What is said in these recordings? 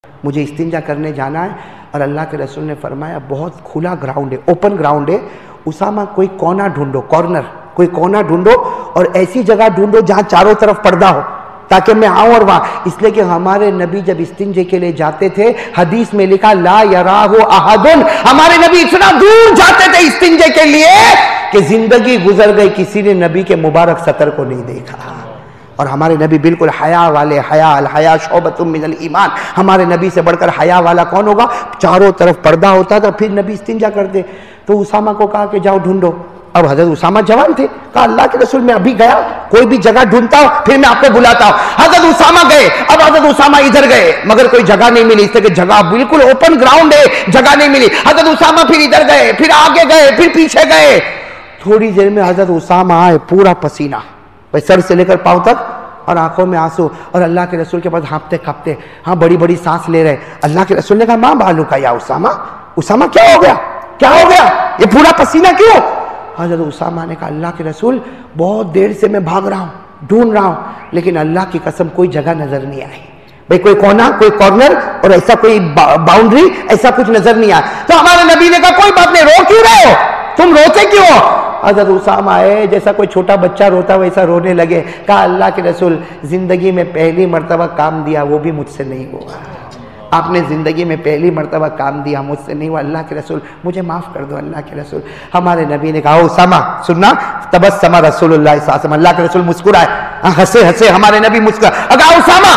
مجھے استنجا کرنے جانا ہے. اور اللہ کے رسول نے فرمایا بہت کھلا گراؤنڈ ہے, اوپن گراؤنڈ ہے, اسامہ کوئی کونا ڈھونڈو, کارنر کوئی کونا ڈھونڈو اور ایسی جگہ ڈھونڈو جہاں چاروں طرف پردہ ہو تاکہ میں آؤں. اور وہاں اس لیے کہ ہمارے نبی جب استنجے کے لیے جاتے تھے حدیث میں لکھا لا یراہ احد, ہمارے نبی اتنا دور جاتے تھے استنجے کے لیے کہ زندگی گزر گئی کسی نے نبی کے مبارک سطر کو نہیں دیکھا. اور ہمارے نبی بالکل حیا والے, حیا الحیا شعبۃ من الایمان, ہمارے نبی سے بڑھ کر حیا والا کون ہوگا؟ چاروں طرف پردہ ہوتا تھا پھر نبی استنجا کرتے. تو اسامہ کو کہا کہ جاؤ ڈھونڈو. اب حضرت اسامہ جوان تھے, کہا اللہ کے رسول میں ابھی گیا, کوئی بھی جگہ ڈھونڈتا ہوں پھر میں آپ کو بلاتا ہوں. حضرت اسامہ گئے. اب حضرت اسامہ ادھر گئے مگر کوئی جگہ نہیں ملی, اس لیے کہ جگہ بالکل اوپن گراؤنڈ ہے, جگہ نہیں ملی. حضرت اسامہ پھر ادھر گئے, پھر آگے گئے, پھر پیچھے گئے. تھوڑی دیر میں حضرت اسامہ آئے, پورا پسینہ سر سے لے کر پاؤں تک اور آنکھوں میں آنسو, اور اللہ کے رسول کے پاس ہانپتے کھپتے, ہاں بڑی بڑی سانس لے رہے. اللہ کے رسول نے کہا ماں بالو کا یا اسامہ, اسامہ کیا ہو گیا, کیا ہو گیا, یہ پورا پسینہ کیوں؟ حضرت اسامہ نے کہا اللہ کے رسول بہت دیر سے میں بھاگ رہا ہوں, ڈھونڈ رہا ہوں, لیکن اللہ کی قسم کوئی جگہ نظر نہیں آئی. بھئی کوئی کونا, کوئی کارنر اور ایسا کوئی باؤنڈری ایسا کچھ نظر نہیں آیا. تو ہمارے نبی نے کہا کوئی بات نہیں, رو کیوں رہے ہو, تم روتے کیوں ہو؟ حضرت اسامہ آئے جیسا کوئی چھوٹا بچہ روتا ویسا رونے لگے. کہا اللہ کے رسول زندگی میں پہلی مرتبہ کام دیا وہ بھی مجھ سے نہیں ہوا, آپ نے زندگی میں پہلی مرتبہ کام دیا مجھ سے نہیں ہوا, اللہ کے رسول مجھے معاف کر دو. اللہ کے رسول, ہمارے نبی نے کہا اسامہ سننا, تبسم رسول اللہ صلی اللہ علیہ وسلم, اللہ کے رسول مسکرائے, ہنسے ہنسے ہمارے نبی مسکرائے. کہا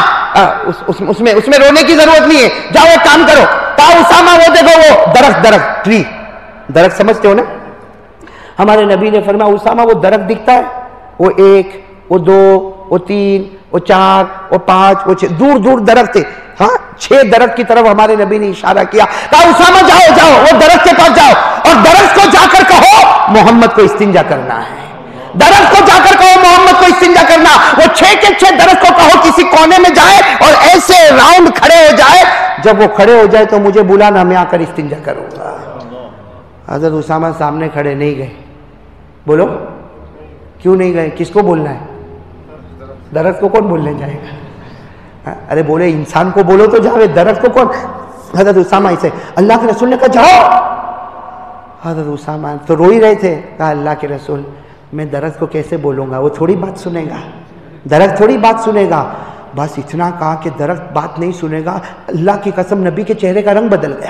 اسامہ اس میں رونے کی ضرورت نہیں ہے, جاؤ ایک کام کرو. کہا اسامہ وہ دیکھو وہ درخت ٹری, درخت سمجھتے ہو نا؟ ہمارے نبی نے فرمایا اسامہ وہ درخت دکھتا ہے, وہ 1, وہ 2, وہ 3, وہ 4, وہ 5, وہ 6, دور دور درخت تھے. ہاں 6 درخت کی طرف ہمارے نبی نے اشارہ کیا. کہا اسامہ جاؤ وہ درخت کے پاس جاؤ اور درخت کو جا کر کہو محمد کو استنجا کرنا ہے. درخت کو جا کر کہو محمد کو استنجا کرنا. وہ 6 کے 6 درخت کو کہو کسی کونے میں جائے اور ایسے راؤنڈ کھڑے ہو جائے, جب وہ کھڑے ہو جائے تو مجھے بلانا, میں آ کر استنجا کروں گا. حضرت اسامہ سامنے کھڑے نہیں گئے. بولو کیوں نہیں گئے؟ کس کو بولنا ہے؟ درخت کو کون بولنے جائے گا؟ ارے بولے انسان کو بولو تو جاوے, درخت کو کون؟ حضرت اسامہ اسے اللہ کے رسول نے کہا جاؤ. حضرت اسامہ تو رو ہی رہے تھے. کہا اللہ کے رسول میں درخت کو کیسے بولوں گا, وہ تھوڑی بات سنے گا, درخت تھوڑی بات سنے گا. بس اتنا کہا کہ درخت بات نہیں سنے گا. اللہ کی قسم نبی کے چہرے کا رنگ بدل گیا.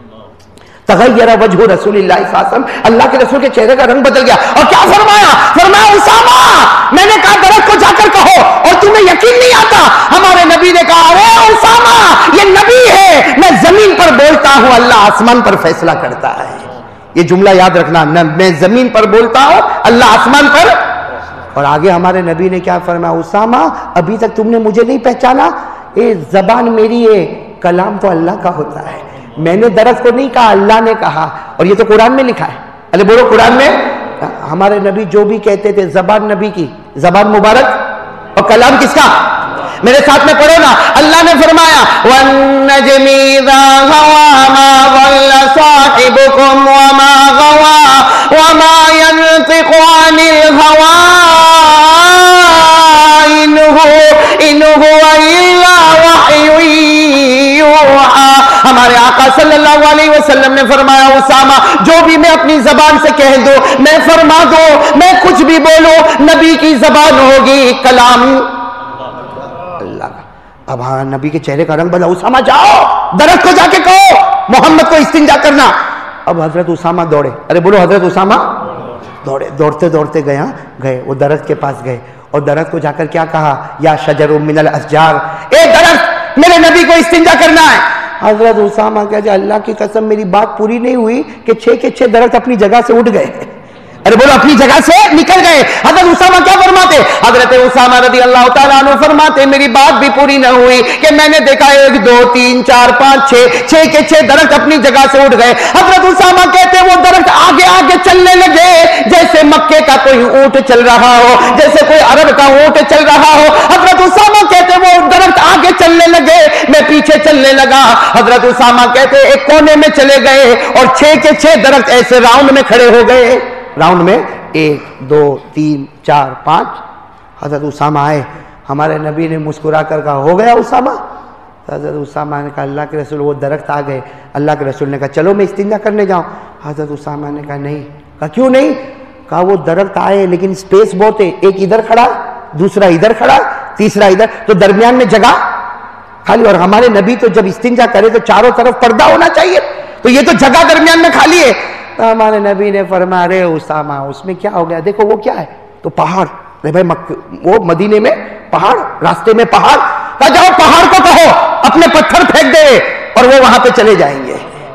تغیر وجہ رسول اللہ صلی اللہ علیہ وسلم, اللہ کے رسول کے چہرے کا رنگ بدل گیا. اور کیا فرمایا اسامہ میں نے کہا درخت کو جا کر کہو اور تمہیں یقین نہیں آتا. ہمارے نبی نے کہا ارے اسامہ یہ نبی ہے, میں زمین پر بولتا ہوں اللہ آسمان پر فیصلہ کرتا ہے. یہ جملہ یاد رکھنا, میں زمین پر بولتا ہوں اللہ آسمان پر. اور آگے ہمارے نبی نے کیا فرمایا اسامہ ابھی تک تم نے مجھے نہیں پہچانا, یہ زبان میری ہے, کلام تو اللہ کا ہوتا ہے. میں نے درخت کو نہیں کہا, اللہ نے کہا, اور یہ تو قرآن میں لکھا ہے. ارے بولو قرآن میں. ہمارے نبی جو بھی کہتے تھے زبان نبی کی, زبان مبارک, اور کلام کس کا؟ میرے ساتھ میں پڑھو نا. اللہ نے فرمایا وَالنَّجْمِ إِذَا هَوَىٰ مَا ضَلَّ صَاحِبُكُمْ وَمَا غَوَىٰ وَمَا يَنطِقُ عَنِ الْهَوَىٰ إِنْ هُوَ إِلَّا وَحْيٌ يُوحَىٰ. ہمارے آقا صلی اللہ علیہ وسلم نے فرمایا اسامہ جو بھی میں اپنی زبان سے کہہ دو, میں فرما دو, میں کچھ بھی بولوں, نبی کی زبان ہوگی, کلام اللہ کا. اب ہاں نبی کے چہرے کا رنگ بدلا. اسامہ جاؤ درخت کو جا کے کہو محمد کو استنجا کرنا. اب حضرت اسامہ دوڑے. ارے بولو حضرت اسامہ دوڑے, دوڑتے دوڑتے گئے وہ درخت کے پاس گئے اور درخت کو جا کر کیا کہا یا شجر من الاشجار, اے درخت میرے نبی کو استنجا کرنا ہے. حضرت اسامہ کہتے اللہ کی قسم میری بات پوری نہیں ہوئی کہ 6 کے 6 درخت اپنی جگہ سے اٹھ گئے. ارے بولو اپنی جگہ سے نکل گئے. حضرت اسامہ کیا فرماتے؟ حضرت اسامہ رضی اللہ تعالیٰ عنہ فرماتے میری بات بھی پوری نہ ہوئی کہ میں نے دیکھا 1 2 3 4 5 6 کے 6 درخت اپنی جگہ سے اٹھ گئے. حضرت اسامہ کہتے وہ درخت آگے آگے چلنے لگے جیسے مکے کا کوئی اونٹ چل رہا ہو, جیسے کوئی عرب کا اونٹ چل رہا ہو. حضرت اسامہ کہتے وہ درخت آگے چلنے لگے, میں پیچھے چلنے لگا. حضرت اسامہ کہتے ایک کونے میں چلے گئے اور 6 کے 6 درخت ایسے راؤنڈ میں کھڑے ہو گئے. راؤنڈ میں 1 2 3 4 5. حضرت اسامہ آئے, ہمارے نبی نے مسکرا کر کہا ہو گیا اسامہ. تو حضرت اسامہ نے کہا اللہ کے رسول وہ درخت آ گئے. اللہ کے رسول نے کہا چلو میں استنجا کرنے جاؤں. حضرت اسامہ نے کہا نہیں. کہا کیوں نہیں؟ کہا وہ درخت آئے لیکن اسپیس بہت ہے, ایک ادھر کھڑا, دوسرا ادھر کھڑا, تیسرا ادھر, تو درمیان میں جگہ خالی. اور ہمارے نبی تو جب استنجا کرے تو چاروں طرف پردہ ہونا چاہیے, تو یہ تو جگہ درمیان میں خالی ہے. تو ہمارے نبی نے فرمایا ارے اسامہ اس میں کیا ہو گیا, دیکھو وہ کیا ہے, تو پہاڑ. بھائی وہ مدینے میں پہاڑ, راستے میں پہاڑ. کہا جاؤ پہاڑ کو کہو اپنے پتھر پھینک دے اور وہ وہاں پہ چلے جائیں گے.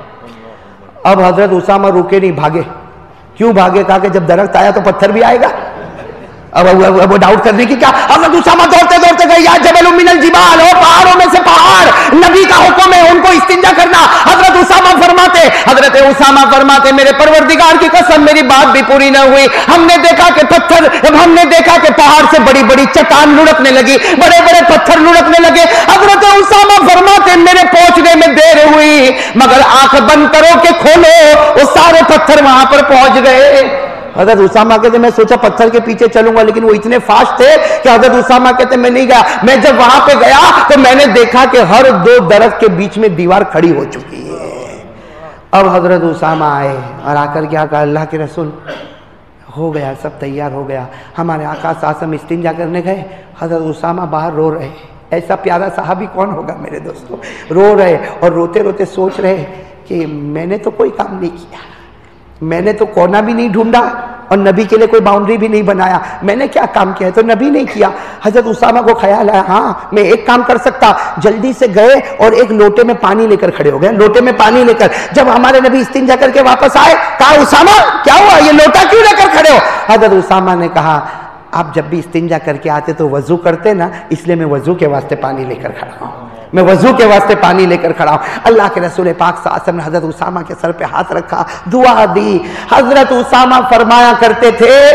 اب حضرت اسامہ رکے نہیں, بھاگے. کیوں بھاگے؟ کہا کہ جب درخت آیا تو پتھر بھی آئے گا. اب وہ ڈاؤٹ کرنے کی کیا. حضرت اسامہ دوڑتے دوڑتے گئے, یا جبل من الجبال, ہو پہاڑوں میں سے پہاڑ, نبی کا حکم ہے ان کو استنجا کرنا. حضرت اسامہ فرماتے میرے پروردگار کی قسم میری بات بھی پوری نہ ہوئی. ہم نے دیکھا کہ پہاڑ سے بڑی بڑی چٹان لڑکنے لگی, بڑے بڑے پتھر لڑکنے لگے. حضرت اسامہ فرماتے میرے پہنچنے میں دیر ہوئی, مگر آنکھ بند کرو کہ کھولو وہ سارے پتھر وہاں پر پہنچ گئے. حضرت اسامہ کہتے میں سوچا پتھر کے پیچھے چلوں گا, لیکن وہ اتنے فاسٹ تھے کہ حضرت اسامہ کہتے میں نہیں گیا. میں جب وہاں پہ گیا تو میں نے دیکھا کہ ہر دو درخت کے بیچ میں دیوار کھڑی ہو چکی ہے. اب حضرت اسامہ آئے اور آ کر کیا کہا اللہ کے رسول ہو گیا, سب تیار ہو گیا. ہمارے آقا صلی اللہ علیہ وسلم استنجا کرنے گئے. حضرت اسامہ باہر رو رہے. ایسا پیارا صحابی کون ہوگا میرے دوستوں, رو رہے اور روتے روتے سوچ رہے کہ میں نے تو کوئی کام نہیں کیا, میں نے تو کونا بھی نہیں ڈھونڈا اور نبی کے لیے کوئی باؤنڈری بھی نہیں بنایا, میں نے کیا کام کیا ہے, تو نبی نہیں کیا. حضرت اسامہ کو خیال آیا ہاں میں ایک کام کر سکتا. جلدی سے گئے اور ایک لوٹے میں پانی لے کر کھڑے ہو گئے. لوٹے میں پانی لے کر جب ہمارے نبی استنجا کر کے واپس آئے, کہا اسامہ کیا ہوا, یہ لوٹا کیوں لے کر کھڑے ہو؟ حضرت اسامہ نے کہا آپ جب بھی استنجا کر کے آتے تو وضو کرتے نا, اس لیے میں وضو کے واسطے پانی لے کر کھڑا ہوں, میں وضو کے واسطے پانی لے کر کھڑا ہوں. اللہ کے رسول پاک صلی اللہ علیہ وسلم نے حضرت اسامہ کے سر پہ ہاتھ رکھا, دعا دی. حضرت اسامہ فرمایا کرتے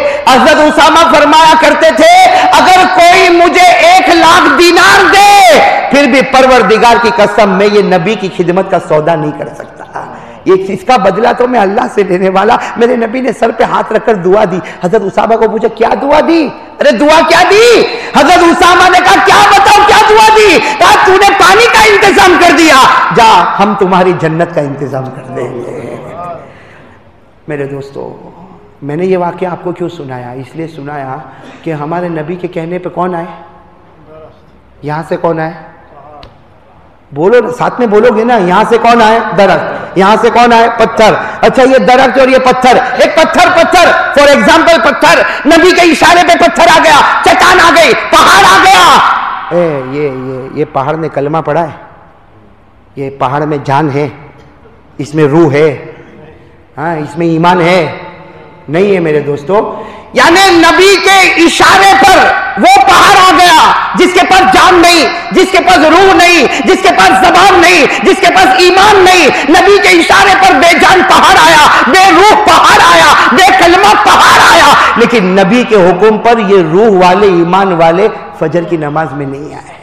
تھے اگر کوئی مجھے 1,00,000 دینار دے پھر بھی پروردگار کی قسم میں یہ نبی کی خدمت کا سودا نہیں کر سکتا. اس کا بدلہ تو میں اللہ سے لینے والا. میرے نبی نے سر پہ ہاتھ رکھ کر دعا دی. حضرت اسامہ کو پوچھا کیا دعا دی؟ ارے دعا کیا دی؟ حضرت اسامہ نے کہا کیا بتاؤ کیا دعا دی؟ کہا تو نے پانی کا انتظام کر دیا, جا ہم تمہاری جنت کا انتظام کر دیں گے. میرے دوستو میں نے یہ واقعہ آپ کو کیوں سنایا؟ اس لیے سنایا کہ ہمارے نبی کے کہنے پہ کون آئے؟ یہاں سے کون آئے؟ بولو ساتھ میں بولو گے نا. یہاں سے کون آئے؟ درخت. یہاں سے کون آئے؟ پتھر. اچھا یہ درخت اور یہ پتھر, ایک پتھر فار ایگزامپل پتھر, نبی کے اشارے پہ پتھر آ گیا, چٹان آ گئی, پہاڑ آ گیا. یہ پہاڑ نے کلمہ پڑھا ہے؟ یہ پہاڑ میں جان ہے, اس میں روح ہے, ہاں اس میں ایمان ہے؟ نہیں ہے میرے دوستو. یعنی نبی کے اشارے پر وہ پہاڑ آ گیا جس کے پاس جان نہیں, جس کے پاس روح نہیں, جس کے پاس زبان نہیں, جس کے پاس ایمان نہیں. نبی کے اشارے پر بے جان پہاڑ آیا, بے روح پہاڑ آیا, بے کلمہ پہاڑ آیا. لیکن نبی کے حکم پر یہ روح والے ایمان والے فجر کی نماز میں نہیں آئے.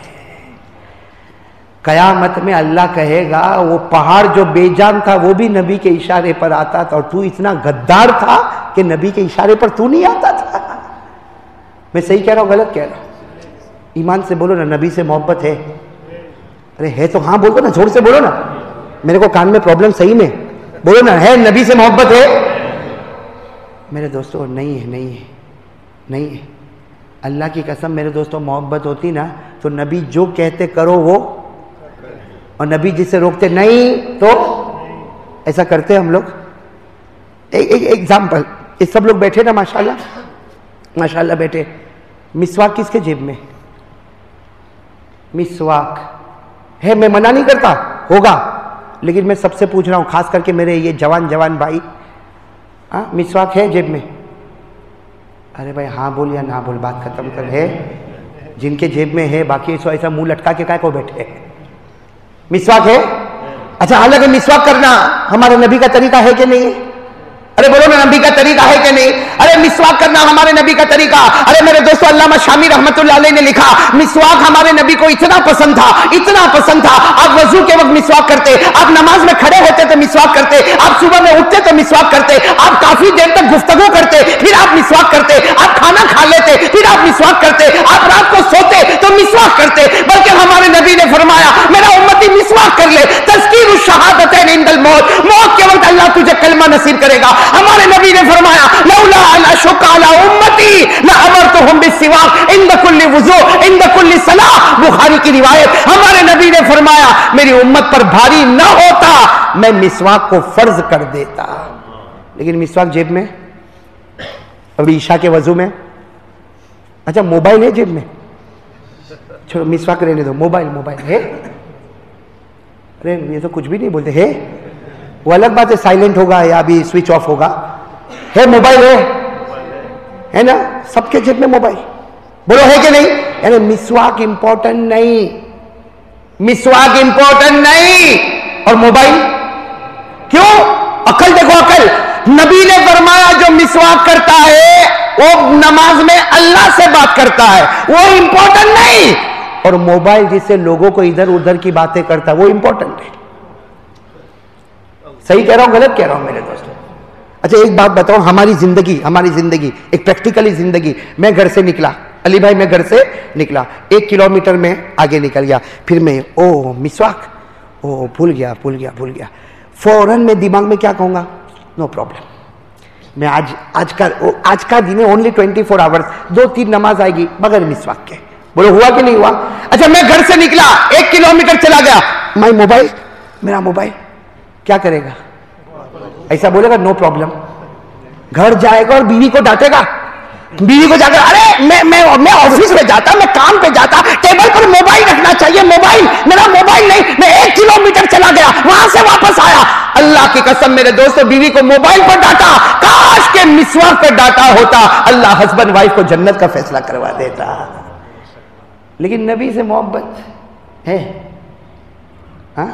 قیامت میں اللہ کہے گا وہ پہاڑ جو بے جان تھا وہ بھی نبی کے اشارے پر آتا تھا, اور تو اتنا غدار تھا کہ نبی کے اشارے پر تو نہیں آتا تھا. میں صحیح کہہ رہا ہوں غلط کہہ رہا ہوں؟ ایمان سے بولو نا, نبی سے محبت ہے؟ ارے ہے تو ہاں بولو نا, زور سے بولو نا, میرے کو کان میں پرابلم صحیح میں بولو نا, ہے نبی سے محبت ہے؟ میرے دوستو نہیں ہے. اللہ کی قسم میرے دوستو محبت ہوتی نا تو نبی جو کہتے کرو وہ, اور نبی جس سے روکتے نہیں تو ایسا کرتے ہم لوگ. ایک ایگزامپل, یہ سب لوگ بیٹھے نا ماشاءاللہ بیٹھے, مسواک کس کے جیب میں؟ مسواک ہے, میں منع نہیں کرتا ہوگا, لیکن میں سب سے پوچھ رہا ہوں, خاص کر کے میرے یہ جوان بھائی, مسواک ہے جیب میں؟ ارے بھائی ہاں بول یا نہ بول, بات ختم کر. ہے جن کے جیب میں ہے, باقی ایسا منہ لٹکا کے کائے کو بیٹھے؟ مسواک ہے. اچھا حالانکہ مسواک کرنا ہمارے نبی کا طریقہ ہے کہ نہیں ہے؟ ارے بولو نا نبی کا طریقہ ہے کہ نہیں؟ ارے مسواک کرنا ہمارے نبی کا طریقہ. ارے میرے دوستو علامہ شامی رحمت اللہ علیہ نے لکھا مسواک ہمارے نبی کو اتنا پسند تھا, اتنا پسند تھا. آپ وضو کے وقت مسواک کرتے, آپ نماز میں کھڑے ہوتے تو مسواک کرتے, آپ صبح میں اٹھتے تو مسواک کرتے, آپ کافی دیر تک گفتگو کرتے پھر آپ مسواک کرتے, آپ کھانا کھا لیتے پھر آپ مسواک کرتے, آپ رات کو سوتے تو مسواک کرتے. بلکہ ہمارے نبی نے فرمایا میرا امتی مسواک کر لے, تذکیر الشہادتین عند الموت, موت کے وقت اللہ تجھے کلمہ نصیب کرے گا. ہمارے نبی نے فرمایا لولا ان اشق علی امتی لامرتهم بالسواک عند کل وضو عند کل صلاۃ, بخاری کی روایت. ہمارے نبی نے فرمایا میری امت پر بھاری نہ ہوتا میں مسواک کو فرض کر دیتا. لیکن مسواک جیب میں, ابھی عشاء کے وضو میں, اچھا موبائل ہے جیب میں, چھوڑو مسواک رہنے دو, موبائل ہے, ارے یہ تو کچھ بھی نہیں بولتے ہے, وہ الگ بات ہے سائلنٹ ہوگا یا ابھی سوئچ آف ہوگا, ہے موبائل ہے نا, سب کے جیب میں موبائل. بولو ہے کہ نہیں؟ یعنی مسواک امپورٹنٹ نہیں, مسواک امپورٹنٹ نہیں. اور موبائل کیوں؟ عقل دیکھو, عقل. نبی نے فرمایا جو مسواک کرتا ہے وہ نماز میں اللہ سے بات کرتا ہے, وہ امپورٹنٹ نہیں. اور موبائل جس سے لوگوں کو ادھر ادھر کی باتیں کرتا ہے وہ امپورٹنٹ ہے. صحیح کہہ رہا ہوں غلط کہہ رہا ہوں میرے دوستوں؟ اچھا ایک بات بتاؤ, ہماری زندگی ایک پریکٹیکلی زندگی, میں گھر سے نکلا, علی بھائی میں گھر سے نکلا, 1 کلومیٹر میں آگے نکل گیا, پھر میں مسواک, بھول گیا, فوراً میں دماغ میں کیا کہوں گا؟ نو پرابلم, میں آج کا دن ہے, اونلی 24 آورس, 2-3 نماز آئے گی بغیر مسواک کے. بولو ہوا کہ نہیں ہوا؟ اچھا میں گھر سے نکلا, 1 کلومیٹر چلا گیا, میرا موبائل کیا کرے گا؟ ایسا بولے گا نو پرابلم. گھر جائے گا اور بیوی کو ڈانٹے گا, بیوی کو جا کر ارے میں آفس میں جاتا, میں کام پہ جاتا, ٹیبل پر موبائل رکھنا چاہیے, میرا موبائل نہیں, میں 1 کلومیٹر چلا گیا, وہاں سے واپس آیا. اللہ کی قسم میرے دوستو, بیوی کو موبائل پر ڈانٹا, کاش کے مسواک پر ڈانٹا ہوتا, اللہ ہسبینڈ وائف کو جنت کا فیصلہ کروا دیتا. لیکن نبی سے محبت ہے, ہاں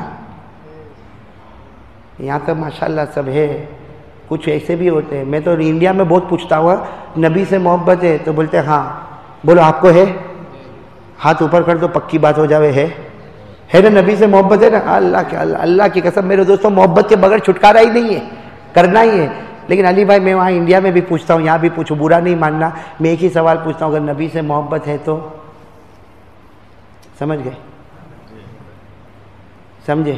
یہاں تو ماشاءاللہ سب ہے, کچھ ایسے بھی ہوتے ہیں. میں تو انڈیا میں بہت پوچھتا ہوا نبی سے محبت ہے تو بولتے ہاں. بولو آپ کو ہے؟ ہاتھ اوپر کر دو, پکی بات ہو جاوے. ہے نا نبی سے محبت ہے نا؟ اللہ کی قسم میرے دوستوں, محبت کے بغیر چھٹکارا ہی نہیں ہے, کرنا ہی ہے. لیکن علی بھائی میں وہاں انڈیا میں بھی پوچھتا ہوں, یہاں بھی پوچھو, برا نہیں ماننا, میں ایک ہی سوال پوچھتا ہوں, اگر نبی سے محبت ہے تو سمجھ گئے, سمجھے؟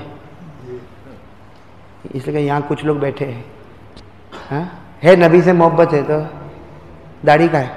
اس لیے یہاں کچھ لوگ بیٹھے ہیں, ہے نبی سے محبت ہے تو داڑھی کا ہے.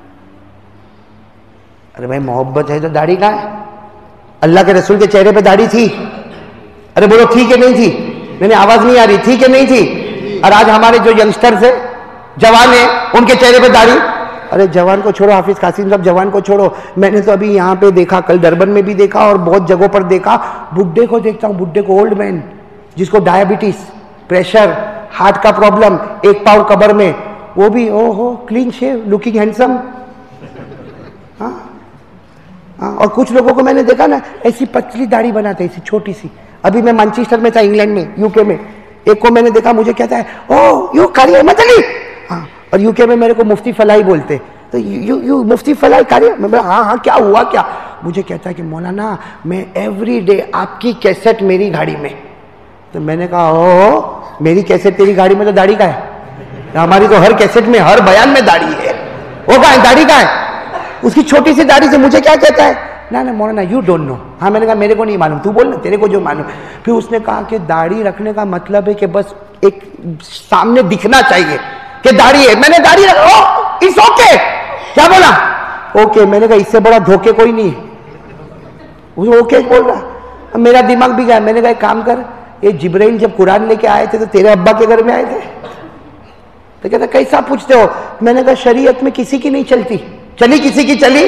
ارے بھائی محبت ہے تو داڑھی کا ہے؟ اللہ کے رسول کے چہرے پہ داڑھی تھی؟ ارے بولو تھی کہ نہیں تھی؟ میں نے آواز نہیں آ رہی, تھی کہ نہیں تھی؟ اور آج ہمارے جو ینگسٹرز ہیں, جوان ہیں, ان کے چہرے پہ داڑھی. ارے جوان کو چھوڑو, حافظ قاسم صاحب جوان کو چھوڑو, میں نے تو ابھی یہاں پہ دیکھا, کل ڈربن میں بھی دیکھا اور بہت جگہوں پر دیکھا, بڈھے کو دیکھتا ہوں, بڈھے کو, اولڈ مین جس کو ڈائبٹیز, پریشر, ہارٹ کا پرابلم, 1 پاؤں قبر میں, وہ بھی کلین شیو, لکنگ ہینڈسم. اور کچھ لوگوں کو میں نے دیکھا نا ایسی پتلی داڑھی بناتے, ایسی چھوٹی سی. ابھی میں مانچسٹر میں تھا, انگلینڈ میں, UK میں, ایک کو میں نے دیکھا, مجھے کہتا ہے یو کاری احمد علی, اور UK میں میرے کو مفتی فلاحی بولتے, تو یو مفتی فلاحی کاری, میں ہاں کیا ہوا کیا؟ مجھے کہتا ہے کہ مولانا میں ایوری ڈے آپ کی کیسٹ میری گاڑی میں. تو میں نے کہا میری کیسٹ تیری گاڑی میں تو داڑھی کا ہے, ہماری تو ہر کیسٹ میں, ہر بیان میں داڑھی ہے. وہ کہاں ہے داڑھی کا ہے؟ اس کی چھوٹی سی داڑھی سے مجھے کیا کہتا ہے, نہ مولانا یو ڈونٹ نو. ہاں میں نے کہا میرے کو نہیں معلوم, تو بول نا تیرے کو جو معلوم. پھر اس نے کہا کہ داڑھی رکھنے کا مطلب ہے کہ بس ایک سامنے دکھنا چاہیے کہ داڑھی ہے. میں نے داڑھی رکھا, اٹس اوکے. کیا بولا؟ اوکے. میں نے کہا اس سے بڑا دھوکے کوئی نہیں ہے. اوکے بول رہا, میرا دماغ بھی گیا. میں نے کہا ایک کام کر, یہ جبرائیل جب قرآن لے کے آئے تھے تو تیرے ابا کے گھر میں آئے تھے؟ تو کہتا کیسا پوچھتے ہو؟ میں نے کہا شریعت میں کسی کی نہیں چلتی, چلی کسی کی چلی؟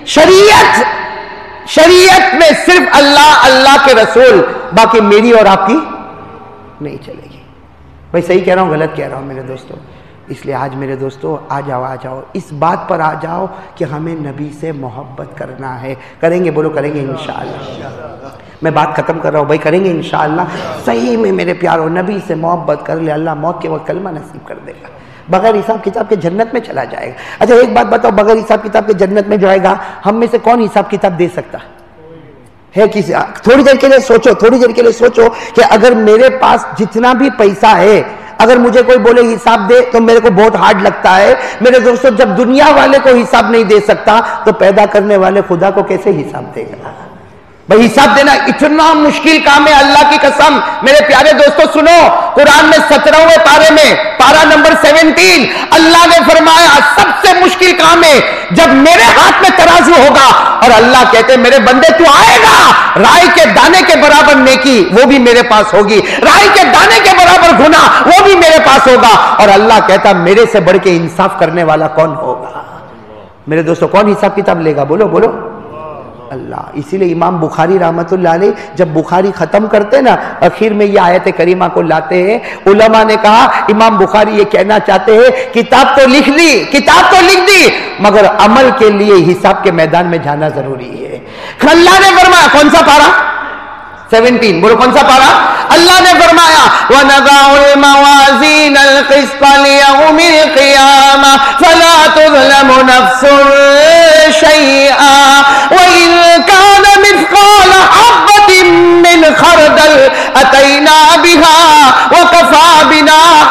شریعت میں صرف اللہ کے رسول, باقی میری اور آپ کی نہیں چلے گی. بھائی صحیح کہہ رہا ہوں غلط کہہ رہا ہوں میرے دوستوں؟ اس لیے آج میرے دوستوں آ جاؤ, اس بات پر آ جاؤ کہ ہمیں نبی سے محبت کرنا ہے. کریں گے؟ بولو کریں گے انشاءاللہ. میں بات ختم کر رہا ہوں بھائی، کریں گے انشاءاللہ. صحیح میں میرے پیارو نبی سے محبت کر لے، اللہ موت کے وقت کلمہ نصیب کر دے گا، بغیر حساب کتاب کے جنت میں چلا جائے گا. اچھا ایک بات بتاؤ، بغیر حساب کتاب کے جنت میں جائے گا، ہم میں سے کون حساب کتاب دے سکتا ہے کسی؟ تھوڑی دیر کے لیے سوچو، تھوڑی دیر کے لیے سوچو کہ اگر میرے پاس جتنا بھی پیسہ ہے، اگر مجھے کوئی بولے حساب دے تو میرے کو بہت ہارڈ لگتا ہے. میرے دوستو جب دنیا والے کو حساب نہیں دے سکتا تو پیدا کرنے والے خدا کو کیسے حساب دے گا؟ بھائی حساب دینا اتنا مشکل کام ہے، اللہ کی قسم. میرے پیارے دوستو سنو، قرآن میں 17ویں پارے میں پارہ نمبر 17 اللہ نے فرمایا سب سے مشکل کام ہے جب میرے ہاتھ میں ترازو ہوگا اور اللہ کہتے میرے بندے تو آئے گا، رائی کے دانے کے برابر نیکی وہ بھی میرے پاس ہوگی، رائی کے دانے کے برابر گناہ وہ بھی میرے پاس ہوگا، اور اللہ کہتا میرے سے بڑھ کے انصاف کرنے والا کون ہوگا؟ میرے دوستو کون حساب کتاب لے گا؟ بولو بولو، اللہ. اسی لیے امام بخاری رحمت اللہ علیہ جب بخاری ختم کرتے نا، اخیر میں یہ آیت کریمہ کو لاتے ہیں. علماء نے کہا امام بخاری یہ کہنا چاہتے ہیں کتاب تو لکھ لی، کتاب تو لکھ دی، مگر عمل کے لیے حساب کے میدان میں جانا ضروری ہے. اللہ نے فرمایا کون سا پارا؟ 17. بولو کون سا پارا؟ اللہ نے فرمایا وَنَضَعُ الْمَوَازِينَ الْقِسْطَ لِيَوْمِ الْقِيَامَةِ فَلَا تُظْلَمُ نَفْسٌ شَيْئًا وَإِن كَانَ مِثْقَالَ حَبَّةٍ مِّنْ خَرْدَلٍ أَتَيْنَا بِهَا وَكَفَىٰ بِنَا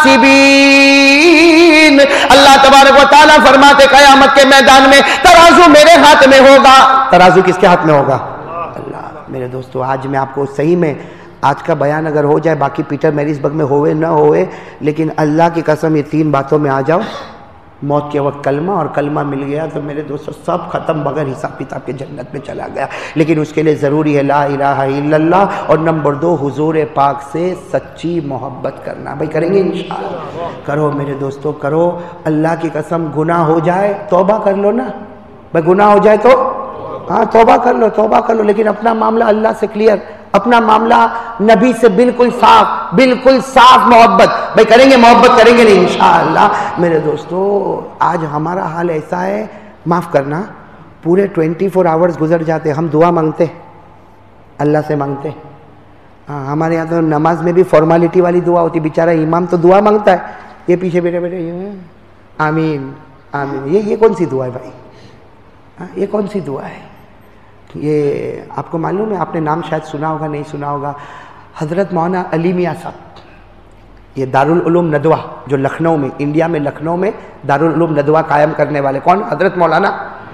حَاسِبِينَ. اللہ تبارک و تعالیٰ فرماتے قیامت کے میدان میں ترازو میرے ہاتھ میں ہوگا. ترازو کس کے ہاتھ میں ہوگا؟ اللہ. میرے دوستو آج میں آپ کو صحیح میں آج کا بیان اگر ہو جائے، باقی پیٹر میریز برگ میں ہوئے نہ ہوئے، لیکن اللہ کی قسم یہ 3 باتوں میں آ جاؤ. موت کے وقت کلمہ، اور کلمہ مل گیا تو میرے دوستو سب ختم، بغیر حساب کتاب کے جنت میں چلا گیا. لیکن اس کے لیے ضروری ہے لا الہ الا اللہ، اور نمبر 2 حضور پاک سے سچی محبت کرنا. بھائی کریں گے انشاءاللہ؟ کرو میرے دوستو کرو. اللہ کی قسم گناہ ہو جائے توبہ کر لو نا. بھائی گناہ ہو جائے تو ہاں توبہ کر لو، توبہ کر لو، لیکن اپنا معاملہ اللہ سے کلیئر، اپنا معاملہ نبی سے بالکل صاف، بالکل صاف محبت. بھائی کریں گے؟ محبت کریں گے نہیں انشاءاللہ. میرے دوستو آج ہمارا حال ایسا ہے، معاف کرنا، پورے 24 آورز گزر جاتے، ہم دعا مانگتے اللہ سے مانگتے. ہمارے یہاں تو نماز میں بھی فارمیلٹی والی دعا ہوتی، بیچارہ امام تو دعا مانگتا ہے، یہ پیچھے بیٹھے بیٹھے آمین آمین. یہ کون سی دعا ہے بھائی؟ یہ کون سی دعا ہے؟ یہ آپ کو معلوم ہے؟ آپ نے نام شاید سنا ہوگا، نہیں سنا ہوگا. حضرت مولانا علی میاں صاحب، یہ دارالعلوم ندوہ جو لکھنؤ میں، انڈیا میں لکھنؤ میں دارالعلوم ندوہ قائم کرنے والے کون؟ حضرت مولانا.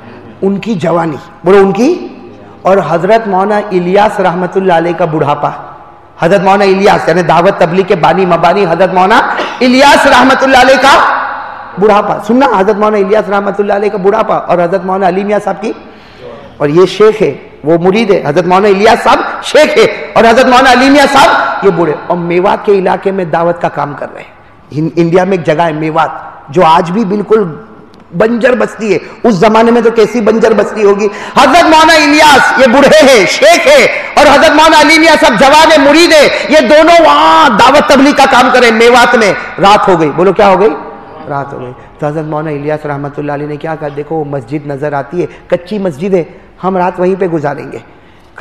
ان کی جوانی بولو ان کی، اور حضرت مولانا الیاس رحمت اللہ علیہ کا بڑھاپا. حضرت مولانا الیاس یعنی دعوت تبلیغ کے بانی مبانی حضرت مولانا الیاس رحمت اللہ علیہ کا بڑھاپا. سننا، حضرت مولانا الیاس رحمت اللہ علیہ کا بڑھاپا، اور حضرت مولانا علی میاں صاحب کی، اور یہ شیخ ہے، وہ مرید ہے. حضرت مولانا الیاس صاحب شیخ ہے اور حضرت مولانا علی میاں صاحب یہ بوڑھے. اور میوات کے علاقے میں دعوت کا کام کر رہے ہیں. انڈیا میں ایک جگہ ہے میوات جو آج بھی بالکل بنجر بستی ہے. اس زمانے میں تو کیسی بنجر بستی ہوگی. حضرت مولانا الیاس یہ بوڑھے ہیں، شیخ ہے، اور حضرت مولانا علی میاں صاحب جوان ہے، مرید ہے. یہ دونوں وہاں دعوت تبلیغ کا کام کریں میوات میں. رات ہو گئی، بولو کیا ہو گئی؟ رات ہو گئی. تو حضرت مولانا الیاس رحمت اللہ علیہ نے کیا کہا؟ دیکھو مسجد نظر آتی ہے، کچی مسجد ہے، ہم رات وہیں پہ گزاریں گے.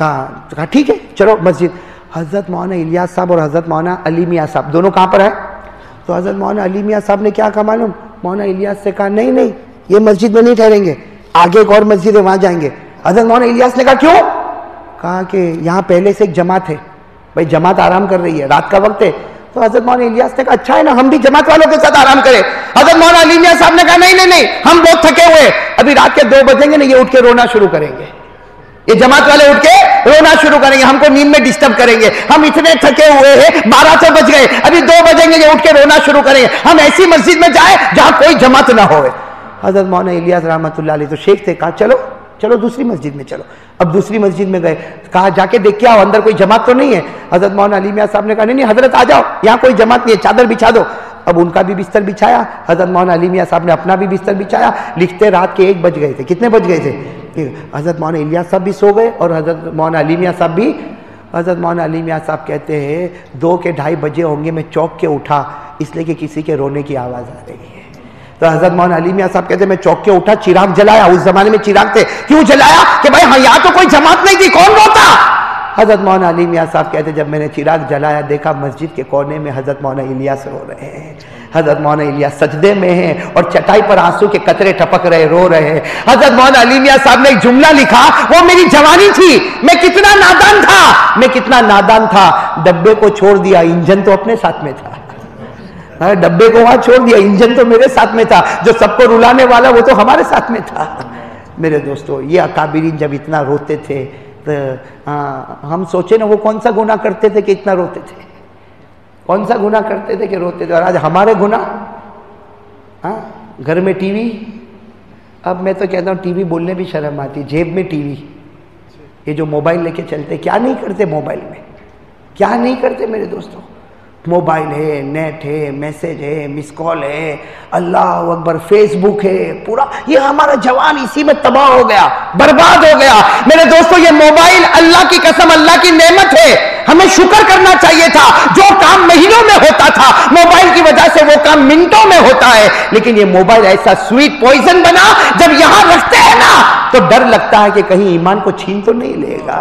کہا ٹھیک ہے چلو مسجد. حضرت مولانا الیاس صاحب اور حضرت مولانا علی میاں صاحب دونوں کہاں پر ہیں؟ تو حضرت مولانا علی میاں صاحب نے کیا کہا معلوم؟ مولانا الیاس سے کہا نہیں نہیں یہ مسجد میں نہیں ٹھہریں گے، آگے ایک اور مسجد ہے وہاں جائیں گے. حضرت مولانا الیاس نے کہا کیوں؟ کہا کہ یہاں پہلے سے ایک جماعت ہے، بھائی جماعت آرام کر رہی ہے، رات کا وقت ہے. تو حضرت مولانا الیاس نے کہا اچھا ہے نا ہم بھی جماعت والوں کے ساتھ آرام کریں. حضرت مولانا علی میاں صاحب نے کہا نہیں نہیں نہیں ہم بہت تھکے ہوئے، ابھی رات کے 2 بجیں گے نا یہ اٹھ کے رونا شروع کریں گے، یہ جماعت والے اٹھ کے رونا شروع کریں گے، ہم کو نیند میں ڈسٹرب کریں گے، ہم اتنے تھکے ہوئے ہیں، 12 تو بج گئے، ابھی 2 بجیں گے یہ اٹھ کے رونا شروع کریں گے، ہم ایسی مسجد میں جائیں جہاں کوئی جماعت نہ ہوئے. حضرت مولانا الیاس رحمت اللہ علیہ تو شیخ تھے، کہا چلو چلو دوسری مسجد میں چلو. اب دوسری مسجد میں گئے، کہا جا کے دیکھ کے آؤ اندر کوئی جماعت تو نہیں ہے. حضرت مولانا علی میاں صاحب نے کہا نہیں نہیں حضرت آ جاؤ یہاں کوئی جماعت نہیں ہے، چادر بچھا دو. اب ان کا بھی بستر بچھایا، حضرت مولانا علی میاں صاحب نے اپنا بھی بستر بچھایا. لکھتے رات کے 1 بج گئے تھے. کتنے بج گئے تھے؟ حضرت مولانا الیاس صاحب بھی سو گئے اور حضرت مولانا علی میاں صاحب بھی. حضرت مولانا علی میاں صاحب کہتے ہیں 2 کے 2:30 بجے ہوں گے میں چوک کے اٹھا اس لیے کہ کسی کے رونے کی آواز آ رہی ہے. تو حضرت مولانا علی میاں صاحب کہتے ہیں میں چوک کے اٹھا، چراغ جلایا، اس زمانے میں چراغ تھے، کیوں جلایا؟ کہ بھائی ہاں یہاں تو کوئی جماعت نہیں تھی، کون روتا؟ حضرت مولانا علی میاں صاحب کہتے جب میں نے چراغ جلایا دیکھا مسجد کے کونے میں حضرت مولانا الیاس رو رہے ہیں، حضرت مولانا الیاس سجدے میں ہیں اور چٹائی پر آنسو کے قطرے ٹپک رہے، رو رہے ہیں۔ حضرت مولانا علی میاں صاحب نے ایک جملہ لکھا، وہ میری جوانی تھی، میں کتنا نادان تھا، میں کتنا نادان تھا، ڈبے کو چھوڑ دیا، انجن تو اپنے ساتھ میں تھا، ڈبے کو وہاں چھوڑ دیا، انجن تو میرے ساتھ میں تھا، جو سب کو رلانے والا وہ تو ہمارے ساتھ میں تھا۔ میرے دوستو، یہ اکابرین جب اتنا روتے تھے تو ہم سوچے نا وہ کون سا گناہ کرتے تھے کہ اتنا روتے تھے، کون سا گناہ کرتے تھے کہ روتے تھے، اور آج ہمارے گناہ، گھر میں ٹی وی، اب میں تو کہتا ہوں ٹی وی بولنے بھی شرم آتی، جیب میں ٹی وی، یہ جو موبائل لے کے چلتے، کیا نہیں کرتے موبائل میں، کیا نہیں کرتے میرے دوستو، موبائل ہے، نیٹ ہے، میسج ہے، مس کال ہے، اللہ اکبر، فیس بک ہے، پورا یہ ہمارا جوان اسی میں تباہ ہو گیا، برباد ہو گیا۔ میرے دوستو یہ موبائل اللہ کی قسم اللہ کی نعمت ہے، ہمیں شکر کرنا چاہیے تھا، جو کام مہینوں میں ہوتا تھا موبائل کی وجہ سے وہ کام منٹوں میں ہوتا ہے، لیکن یہ موبائل ایسا سویٹ پوائزن بنا، جب یہاں رکھتے ہیں نا تو ڈر لگتا ہے کہ کہیں ایمان کو چھین تو نہیں لے گا۔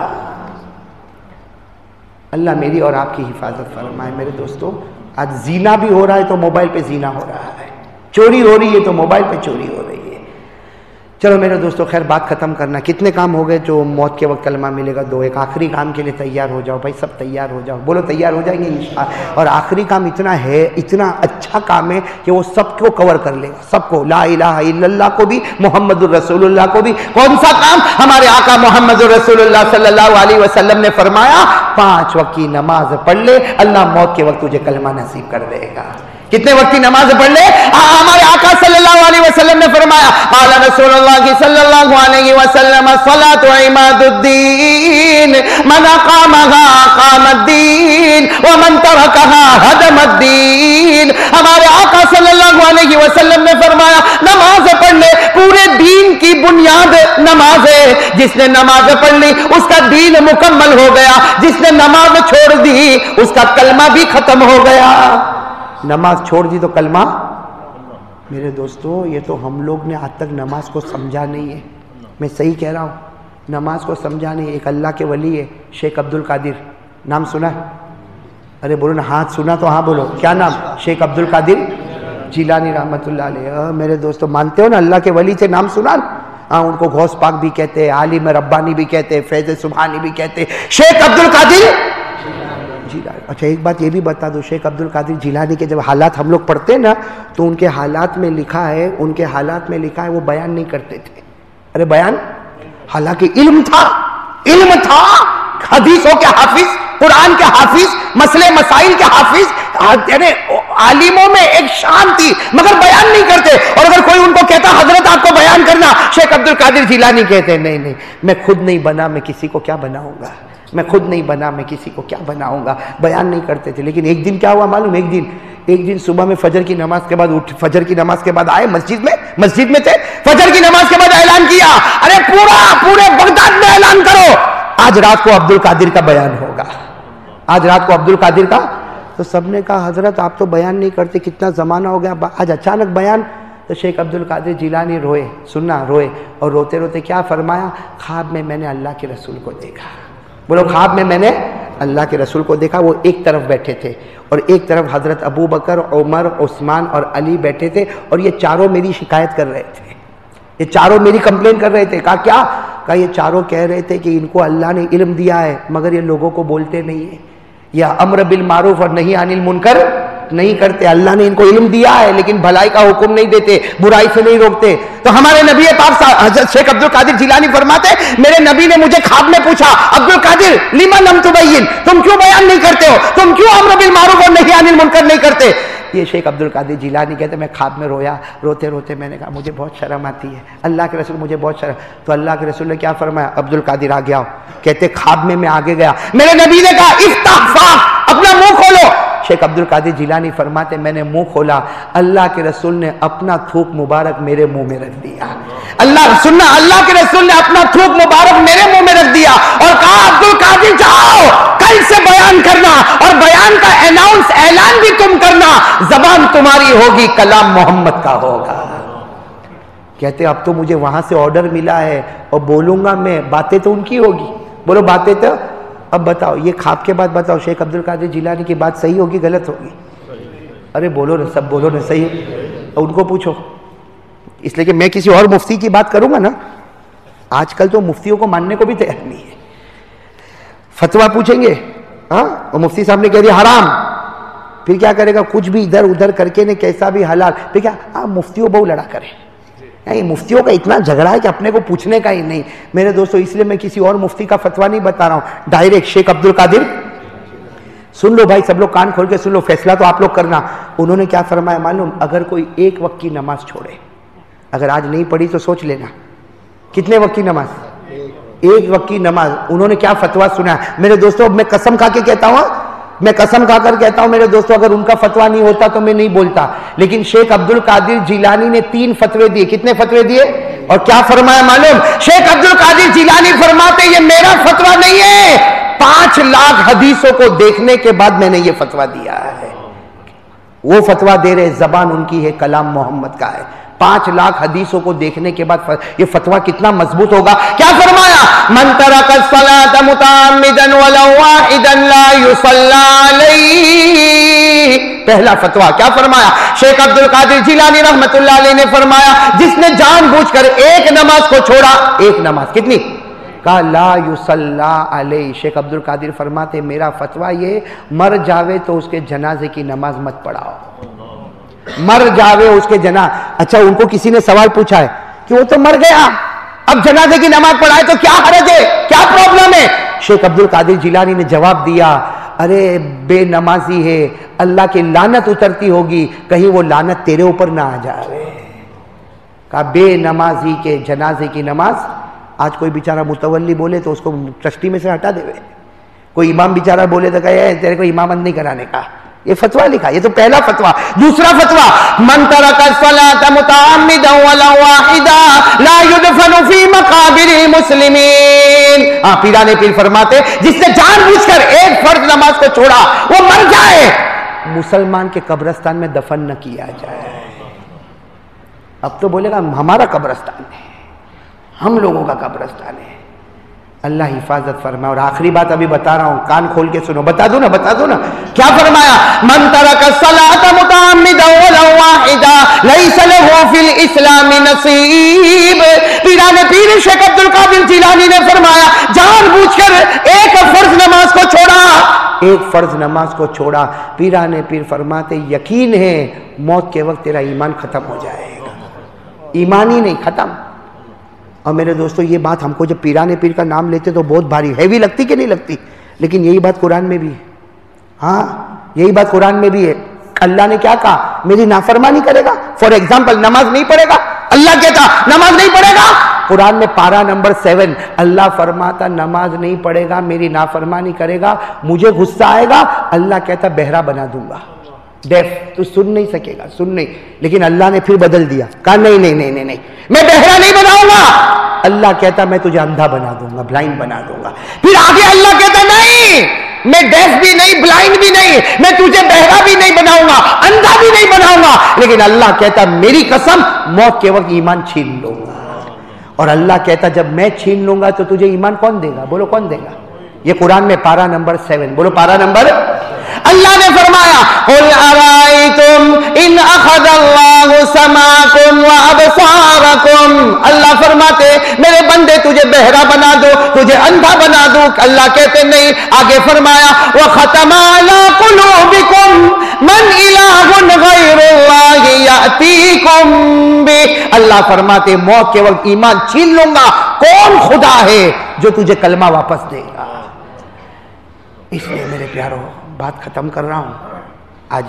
اللہ میری اور آپ کی حفاظت فرمائے۔ میرے دوستو آج زنا بھی ہو رہا ہے تو موبائل پہ زنا ہو رہا ہے، چوری ہو رہی ہے تو موبائل پہ چوری ہو رہی ہے۔ چلو میرے دوستو خیر بات ختم کرنا، کتنے کام ہو گئے جو موت کے وقت کلمہ ملے گا؟ دو۔ ایک آخری کام کے لیے تیار ہو جاؤ بھائی، سب تیار ہو جاؤ، بولو تیار ہو جائیں گے انشاءاللہ۔ اور آخری کام اتنا ہے، اتنا اچھا کام ہے کہ وہ سب کو کور کر لے گا، سب کو، لا الہ الا اللہ کو بھی، محمد الرسول اللہ کو بھی۔ کون سا کام؟ ہمارے آقا محمد الرسول اللہ صلی اللہ علیہ وسلم نے فرمایا 5 وقت کی نماز پڑھ لے، اللہ موت کے وقت تجھے کلمہ نصیب کر دے گا۔ کتنے وقت کی نماز پڑھ لے؟ ہمارے آقا صلی اللہ علیہ وسلم نے فرمایا، قال رسول اللہ صلی اللہ علیہ وسلم الصلاۃ عماد الدین، من اقامها قام الدین ومن ترکها هدم الدین۔ ہمارے آقا صلی اللہ علیہ وسلم نے فرمایا نماز پڑھ لے، پورے دین کی بنیاد نماز ہے، جس نے نماز پڑھ لی اس کا دین مکمل ہو گیا، جس نے نماز چھوڑ دی اس کا کلمہ بھی ختم ہو گیا۔ نماز چھوڑ دی تو کلمہ۔ میرے دوستو یہ تو ہم لوگ نے آج تک نماز کو سمجھا نہیں ہے، میں صحیح کہہ رہا ہوں، نماز کو سمجھا نہیں۔ ایک اللہ کے ولی ہے شیخ عبد القادر، نام سنا ہے؟ ارے بولو نا، ہاتھ سنا تو ہاں بولو، کیا نام؟ شیخ عبد القادر جیلانی رحمت اللہ علیہ۔ میرے دوستو مانتے ہو نا اللہ کے ولی تھے، نام سنا؟ ہاں، ان کو غوث پاک بھی کہتے ہیں، عالم ربانی بھی کہتے ہیں، فیض سبحانی بھی کہتے ہیں، شیخ عبد القادر جیلانی۔ اچھا ایک بات یہ بھی بتا دو، شیخ عبد القادر جیلانی کے جب حالات ہم لوگ پڑھتے ہیں نا تو ان کے حالات میں لکھا ہے، ان کے حالات میں لکھا ہے وہ بیان نہیں کرتے تھے۔ ارے بیان، حالانکہ علم تھا، علم تھا، حدیثوں کے حافظ، قرآن کے حافظ، مسئلے مسائل کے حافظ، یعنی عالموں میں ایک شان تھی، مگر بیان نہیں کرتے۔ اور اگر کوئی ان کو کہتا حضرت آپ کو بیان کرنا، شیخ عبد القادر جیلانی کہتے نہیں نہیں، میں خود نہیں بنا، میں کسی کو کیا بناؤں گا، میں خود نہیں بنا، میں کسی کو کیا بناؤں گا، بیان نہیں کرتے تھے۔ لیکن ایک دن کیا ہوا معلوم؟ ایک دن صبح میں فجر کی نماز کے بعد فجر کی نماز کے بعد آئے مسجد میں تھے، فجر کی نماز کے بعد اعلان کیا، ارے پورے بغداد میں اعلان کرو آج رات کو عبد القادر کا بیان ہوگا، آج رات کو عبد القادر کا۔ تو سب نے کہا حضرت آپ تو بیان نہیں کرتے، کتنا زمانہ ہو گیا، آج اچانک بیان۔ تو شیخ عبد القادر جیلانی روئے، سننا، روئے، اور روتے روتے کیا فرمایا؟ خواب میں میں نے اللہ کے رسول کو دیکھا۔ بولو، خواب میں میں نے اللہ کے رسول کو دیکھا۔ وہ ایک طرف بیٹھے تھے اور ایک طرف حضرت ابو بکر، عمر، عثمان اور علی بیٹھے تھے، اور یہ چاروں میری شکایت کر رہے تھے، یہ چاروں میری کمپلین کر رہے تھے۔ کہا کیا؟ کہا یہ چاروں کہہ رہے تھے کہ ان کو اللہ نے علم دیا ہے مگر یہ لوگوں کو بولتے نہیں ہیں، یا امر بالمعروف اور نہی عن المنکر نہیں کرتے۔ اللہ نے ان کو علم دیا ہے لیکن بھلائی کا حکم نہیں دیتے، برائی سے نہیں روکتے۔ تو ہمارے نبی پاک حضرت شیخ عبد القادر جیلانی فرماتے میرے نبی نے مجھے خواب میں پوچھا، عبد القادر لما لم تبین، تم کیوں بیان نہیں کرتے ہو، تم کیوں امر بالمعروف اور نہی عن المنکر نہیں کرتے؟ یہ شیخ عبد القادر جیلانی کہتے میں خواب میں رویا، روتے روتے میں نے کہا مجھے بہت شرم آتی ہے، اللہ کے رسول مجھے بہت شرم۔ تو اللہ کے رسول نے کیا فرمایا؟ عبد القادر آگے آؤ۔ کہتے خواب میں آگے گیا، میرے نبی نے کہا افتح فاک، اپنا منہ کھولو۔ شیخ عبد القادر جیلانی فرماتے میں نے منہ کھولا، اللہ کے رسول نے اپنا تھوک مبارک میرے منہ میں رکھ دیا۔ اللہ کے رسول نے اپنا تھوک مبارک میرے منہ میں رکھ دیا اور کہا عبد القادر جاؤ، کل سے بیان کرنا، اور بیان کا اعلان بھی تم کرنا، زبان تمہاری ہوگی، کلام محمد کا ہوگا۔ کہتے اب تو مجھے وہاں سے آرڈر ملا ہے اور بولوں گا میں، باتیں تو ان کی ہوگی، بولو باتیں تو اب بتاؤ یہ خواب کے بعد بتاؤ شیخ عبد القادر جیلانی کی بات صحیح ہوگی غلط ہوگی؟ ارے بولو نا سب بولو نا صحیح. ان کو پوچھو. اس لیے کہ میں کسی اور مفتی کی بات کروں گا نا, آج کل تو مفتیوں کو ماننے کو بھی تیار نہیں ہے. فتویٰ پوچھیں گے ہاں, اور مفتی صاحب نے کہہ دیا حرام, پھر کیا کرے گا؟ کچھ بھی ادھر ادھر کر کے کیسا بھی حلال, پھر کیا مفتیوں بہو لڑا کرے. مفتیوں کا اتنا جھگڑا ہے کہ اپنے کو پوچھنے کا ہی نہیں. میرے دوستو اس لیے میں کسی اور مفتی کا فتویٰ نہیں بتا رہا ہوں, ڈائریکٹ شیخ عبد القادر. سن لو بھائی, سب لوگ کان کھول کے سن لو, فیصلہ تو آپ لوگ کرنا. انہوں نے کیا فرمایا معلوم؟ اگر کوئی ایک وقت کی نماز چھوڑے, اگر آج نہیں پڑھی تو سوچ لینا کتنے وقت کی نماز؟ ایک وقت کی نماز. انہوں نے کیا فتویٰ سنا ہے میرے دوستو؟ اب میں قسم کھا کے کہتا ہوں, میں قسم کھا کر کہتا ہوں میرے دوستو, اگر ان کا فتویٰ نہیں ہوتا تو میں نہیں بولتا, لیکن شیخ عبد القادر جیلانی نے 3 فتوے دیے. کتنے فتوے دیے؟ اور کیا فرمایا معلوم؟ شیخ عبد القادر جیلانی فرماتے یہ میرا فتویٰ نہیں ہے, 5 لاکھ حدیثوں کو دیکھنے کے بعد میں نے یہ فتویٰ دیا ہے. وہ فتویٰ دے رہے, زبان ان کی ہے, کلام محمد کا ہے. 5 لاکھ حدیثوں کو دیکھنے کے بعد یہ فتویٰ کتنا مضبوط ہوگا. کیا فرمایا؟ من ترک الصلاة متعمدا ولو واحدا لا يصلى علیہ. پہلا فتویٰ کیا فرمایا؟ شیخ عبد القادر جیلانی رحمت اللہ علیہ نے فرمایا جس نے جان بوجھ کر ایک نماز کو چھوڑا, ایک نماز کتنی؟ کہا لا یصلی علیہ. شیخ عبد القادر فرماتے میرا فتویٰ یہ, مر جاوے تو اس کے جنازے کی نماز مت پڑھاؤ. مر جاوے اس کے اچھا ان کو کسی نے سوال پوچھا ہے کہ وہ تو مر گیا, اب جنازے کی نماز پڑھائے تو کیا حرج ہے, کیا پرابلم ہے؟ شیخ عبد القادر جیلانی نے جواب دیا, ارے بے نمازی ہے, اللہ کی لعنت اترتی ہوگی, کہیں وہ لعنت تیرے اوپر نہ آ جائے. کہا بے نمازی کے جنازے کی نماز. آج کوئی بیچارہ متولی بولے تو اس کو ٹرسٹی میں سے ہٹا دے, کوئی امام بیچارہ بولے تو کہے تیرے کو امامت نہیں کرانے کا. یہ فتویٰ لکھا, یہ تو پہلا فتویٰ. دوسرا فتویٰ, من ترک الصلاة متعمدا ولو واحدا لا يدفن في مقابر المسلمین. پیرانے پیر فرماتے جس نے جان بوجھ کر ایک فرض نماز کو چھوڑا وہ مر جائے, مسلمان کے قبرستان میں دفن نہ کیا جائے. اب تو بولے گا ہمارا قبرستان ہے, ہم لوگوں کا قبرستان ہے. اللہ حفاظت فرمائے. اور آخری بات ابھی بتا رہا ہوں, کان کھول کے سنو, بتا دوں نا کیا فرمایا؟ من ترک الصلاة متعمدا ولو واحدا لیس له فی الاسلام نصیب. پیران پیر شیخ عبد القادر جیلانی نے فرمایا جان بوجھ کر ایک فرض نماز کو چھوڑا, ایک فرض نماز کو چھوڑا, پیران پیر فرماتے یقین ہے موت کے وقت تیرا ایمان ختم ہو جائے گا. ایمان ہی نہیں, ختم. اور میرے دوستو یہ بات ہم کو جب پیرانے پیر کا نام لیتے تو بہت بھاری ہیوی لگتی کہ نہیں لگتی, لیکن یہی بات قرآن میں بھی ہے. ہاں یہی بات قرآن میں بھی ہے. اللہ نے کیا کہا؟ میری نافرمانی کرے گا, فار ایگزامپل نماز نہیں پڑھے گا, اللہ کہتا نماز نہیں پڑھے گا. قرآن میں پارہ نمبر 7 اللہ فرماتا نماز نہیں پڑھے گا, میری نافرمانی کرے گا, مجھے غصہ آئے گا, اللہ کہتا بہرا بنا دوں گا, ڈیف, تو سن نہیں سکے گا, سن نہیں. لیکن اللہ نے پھر بدل دیا, کہا نہیں میں بہرا نہیں بناؤں گا. اللہ کہتا میں تجھے اندھا بنا دوں گا, بلائنڈ بنا دوں گا. پھر آگے اللہ کہتا نہیں میں ڈیف بھی نہیں, بلائنڈ بھی نہیں, میں تجھے بہرا بھی نہیں بناؤں گا, اندھا بھی نہیں بناؤں گا. لیکن اللہ کہتا میری قسم موت کے وقت ایمان چھین لوں گا. اور اللہ کہتا جب میں چھین لوں گا تو تجھے ایمان کون دے گا؟ بولو کون دے گا؟ یہ قرآن میں پارہ نمبر 7, بولو پارہ نمبر. اللہ نے فرمایا قل ارائیتم ان اخذ اللہ سماکم وابصارکم. اللہ فرماتے میرے بندے تجھے بہرا بنا دو, تجھے اندھا بنا دو. اللہ کہتے نہیں. آگے فرمایا وختم علی قلوبکم من الہ غیر اللہ یاتیکم بہ. اللہ فرماتے موت کے وقت ایمان چھین لوں گا. کون خدا ہے جو تجھے کلمہ واپس دے گا؟ اس لیے میرے پیارو بات ختم کر رہا ہوں. آج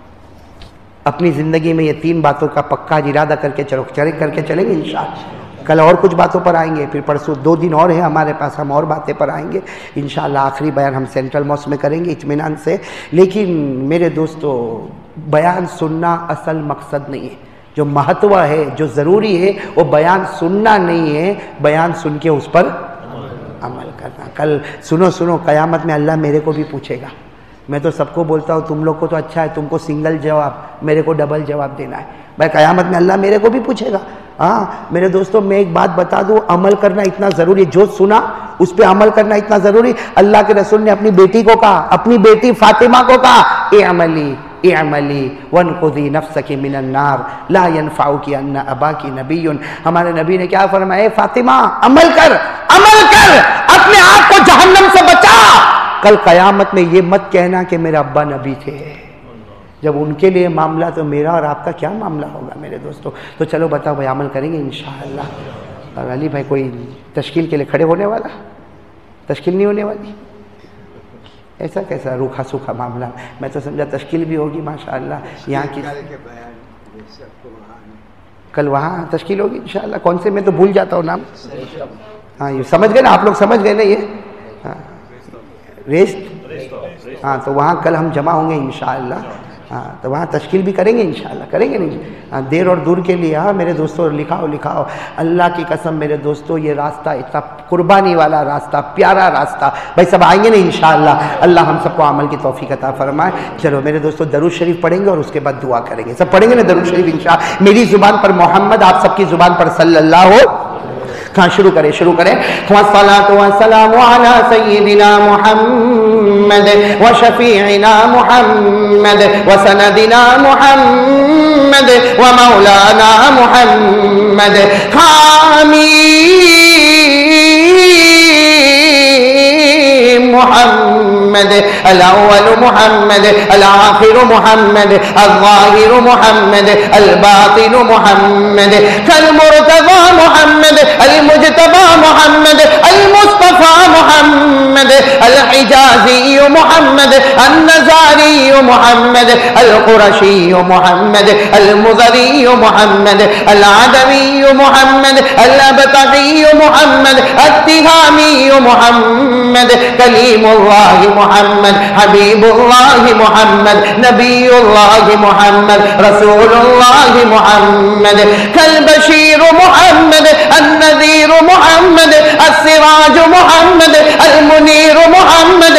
اپنی زندگی میں یہ 3 باتوں کا پکا ارادہ کر کے چلیں گے انشاءاللہ. کل اور کچھ باتوں پر آئیں گے, پھر پرسوں 2 دن اور ہیں ہمارے پاس, ہم اور باتیں پر آئیں گے انشاءاللہ. آخری بیان ہم سینٹرل ماسک میں کریں گے اطمینان سے. لیکن میرے دوستو بیان سننا اصل مقصد نہیں ہے. جو مہتو ہے, جو ضروری ہے وہ بیان سننا نہیں ہے, بیان سن کے اس پر عمل کرنا. کل سنو قیامت میں اللہ میرے کو بھی پوچھے گا. میں تو سب کو بولتا ہوں تم لوگ کو تو اچھا ہے, تم کو سنگل جواب, میرے کو ڈبل جواب دینا ہے. بھائی قیامت میں اللہ میرے کو بھی پوچھے گا ہاں میرے دوستوں میں ایک بات بتا دوں، عمل کرنا اتنا ضروری، جو سنا اس پہ عمل کرنا اتنا ضروری۔ اللہ کے رسول نے اپنی بیٹی کو کہا، اپنی بیٹی فاطمہ کو کہا، اعملی اعملی وانقذی نفسک من النار لا ینفعک ان اباک نبی۔ ہمارے نبی نے کیا فرمایا؟ اے فاطمہ عمل کر، عمل کر، اپنے آپ کو جہنم سے بچا۔ کل قیامت میں یہ مت کہنا کہ میرے ابا نبی تھے، جب ان کے لیے معاملہ تو میرا اور آپ کا کیا معاملہ ہوگا میرے دوستوں؟ تو چلو بتاؤ بھائی، عمل کریں گے انشاءاللہ؟ اور علی بھائی کوئی تشکیل کے لیے کھڑے ہونے والا؟ تشکیل نہیں ہونے والی؟ ایسا کیسا روکھا سوکھا معاملہ؟ میں تو سمجھا تشکیل بھی ہوگی ماشاءاللہ یہاں کی۔ کل وہاں تشکیل ہوگی انشاءاللہ؟ کون سے؟ میں تو بھول جاتا ہوں نام۔ ہاں یہ سمجھ گئے نا آپ لوگ، سمجھ گئے نا یہ؟ ہاں ریسٹ، ہاں تو وہاں کل ہم جمع ہوں گے انشاءاللہ۔ ہاں تو وہاں تشکیل بھی کریں گے انشاءاللہ، کریں گے نہیں؟ ہاں دیر اور دور کے لیے ہاں میرے دوستوں لکھاؤ لکھاؤ۔ اللہ کی قسم میرے دوستوں یہ راستہ اتنا قربانی والا راستہ، پیارا راستہ، بھائی سب آئیں گے نا انشاءاللہ؟ اللہ ہم سب کو عمل کی توفیق عطا فرمائے۔ چلو میرے دوستوں درود شریف پڑھیں گے اور اس کے بعد دعا کریں گے، سب پڑھیں گے نا درود شریف انشاءاللہ؟ میری زبان پر محمد، آپ سب کی زبان پر صلی اللہ ہو۔ کہاں شروع کریں؟ شروع کریں۔ والصلاة والسلام على سيدنا محمد وشفيعنا محمد وسندنا محمد ومولانا محمد حميم محمد الأول محمد الآخر محمد الظاهر محمد الباطن محمد كالمرتضى محمد المجتبى محمد المصطفى محمد الحجازي محمد النزاري محمد القرشي محمد المذري محمد العدوي محمد الأبتغي محمد التهامي محمد كليم الله محمد حبيب الله محمد نبي الله محمد رسول الله محمد كالبشير محمد النذير محمد السراج محمد المنير محمد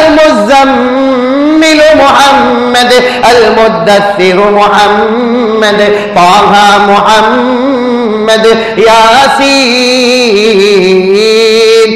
المزمل محمد المدثر محمد طه محمد ياسين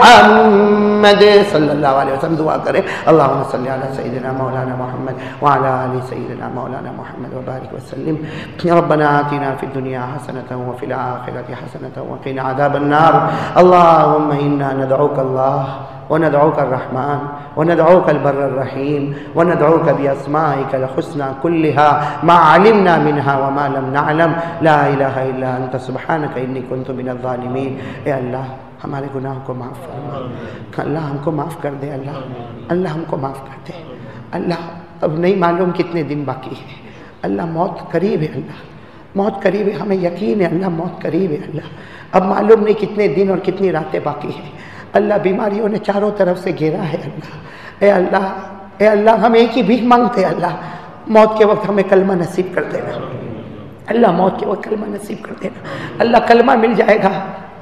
محمد صلی اللہ علیہ وسلم۔ دعا کریں اللہم صلی علی سیدنا مولانا محمد وعلی آل سیدنا مولانا محمد وبارک وسلم۔ ربنا آتنا فی الدنیا حسنة وفی الآخرة حسنة وقنا عذاب النار۔ اللہم انا ندعوک اللہ وندعوك الرحمن وندعوك البر الرحيم وندعوك بأسمائك الحسنى كلها ما علمنا منها وما لم نعلم لا إله إلا أنت سبحانك إني كنت من الظالمين۔ اے اللہ ہمارے گناہوں کو معاف فرما، اللہ ہم کو معاف کر دے، اللہ ہم کو معاف کر دے۔ اللہ اب نہیں معلوم کتنے دن باقی ہے، اللہ موت قریب ہے، اللہ موت قریب ہے، ہمیں یقین ہے اللہ موت قریب ہے۔ اللہ اب معلوم نہیں کتنے دن اور کتنی راتیں باقی ہیں۔ اللہ بیماریوں نے چاروں طرف سے گھیرا ہے۔ اللہ اے اللہ ہم ایک ہی بھیک مانگتے ہیں، اللہ موت کے وقت ہمیں کلمہ نصیب کر دینا، اللہ موت کے وقت کلمہ نصیب کر دینا۔ اللہ کلمہ مل جائے گا،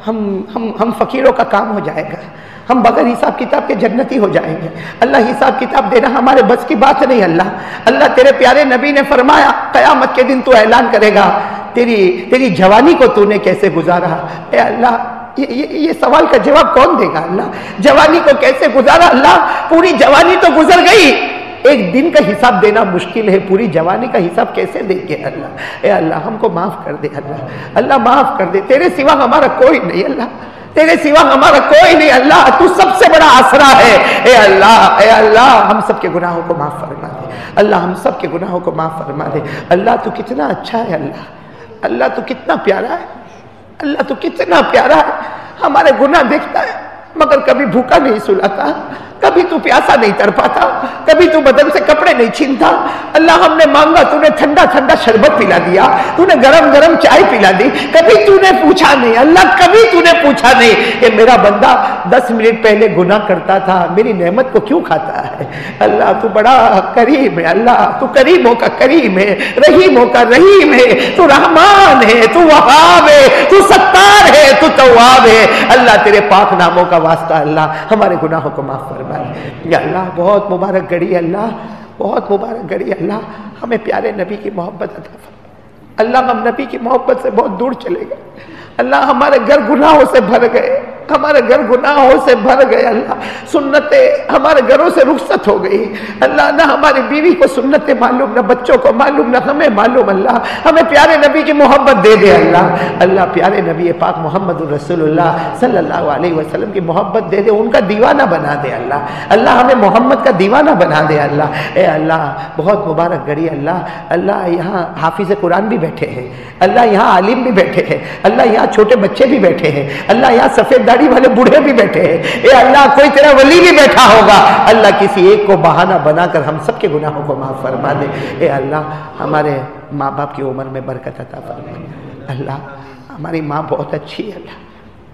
ہم فقیروں کا کام ہو جائے گا، ہم بغیر حساب کتاب کے جنتی ہو جائیں گے۔ اللہ حساب کتاب دینا ہمارے بس کی بات نہیں۔ اللہ تیرے پیارے نبی نے فرمایا قیامت کے دن تو اعلان کرے گا تیری جوانی کو تو نے کیسے گزارا۔ اے اللہ یہ سوال کا جواب کون دے گا؟ اللہ جوانی کو کیسے گزارا؟ اللہ پوری جوانی تو گزر گئی، ایک دن کا حساب دینا مشکل ہے، پوری جوانی کا حساب کیسے دیں گے؟ اللہ اے اللہ ہم کو معاف کر دے، اللہ معاف کر دے، تیرے سوا ہمارا کوئی نہیں، اللہ تیرے سوا ہمارا کوئی نہیں، اللہ تو سب سے بڑا آسرا ہے۔ اے اللہ ہم سب کے گناہوں کو معاف فرما دے، اللہ ہم سب کے گناہوں کو معاف فرما دے۔ اللہ تو کتنا اچھا ہے، اللہ تو کتنا پیارا ہے، اللہ تو کتنا پیارا ہے، ہمارے گناہ دیکھتا ہے مگر کبھی بھوکا نہیں سلاتا، کبھی تو پیاسا نہیں تر پاتا، کبھی تو بدن سے کپڑے نہیں چھینتا۔ اللہ ہم نے مانگا تو نے ٹھنڈا ٹھنڈا شربت پلا دیا، تو نے گرم گرم چائے پلا دی، کبھی تو نے پوچھا نہیں، اللہ کبھی تو نے پوچھا نہیں کہ میرا بندہ 10 منٹ پہلے گناہ کرتا تھا، میری نعمت کو کیوں کھاتا ہے؟ اللہ تو بڑا کریم ہے، اللہ تو کریموں کا کریم ہے، رحیموں کا رحیم ہے، تو رحمان ہے، تو وہاب ہے، تو ستار ہے، تو تواب ہے۔ اللہ تیرے پاک ناموں کا واسطہ اللہ ہمارے گناہوں کو معاف فرما۔ یا اللہ بہت مبارک گھڑی، اللہ بہت مبارک گھڑی، اللہ ہمیں پیارے نبی کی محبت عطا فرما۔ اللہ ہم نبی کی محبت سے بہت دور چلے گئے، اللہ ہمارے گھر گناہوں سے بھر گئے، ہمارے گھر گناہوں سے بھر گئے، اللہ سنتیں ہمارے گھروں سے رخصت ہو گئی، اللہ نہ ہماری بیوی کو سنتیں معلوم، نہ بچوں کو معلوم، نہ ہمیں معلوم، اللہ ہمیں پیارے نبی کی محبت دے دے اللہ، اللہ پیارے نبی پاک محمد الرسول اللہ صلی اللہ علیہ وسلم کی محبت دے دے، ان کا دیوانہ بنا دے اللہ، اللہ ہمیں محمد کا دیوانہ بنا دے اللہ، اے اللہ بہت مبارک گھڑی اللہ، اللہ یہاں حافظ قرآن بھی بیٹھے ہیں، اللہ یہاں عالم بھی بیٹھے ہیں، اللہ یہاں چھوٹے بچے بھی بیٹھے ہیں، اللہ یہاں سفید داڑھی والے بوڑھے بھی بیٹھے ہیں، اے اللہ کوئی تیرا ولی بھی بیٹھا ہوگا، اللہ کسی ایک کو بہانہ بنا کر ہم سب کے گناہوں کو معاف فرما دے، اے اللہ ہمارے ماں باپ کی عمر میں برکت عطا فرما، اللہ ہماری ماں بہت اچھی ہے، اللہ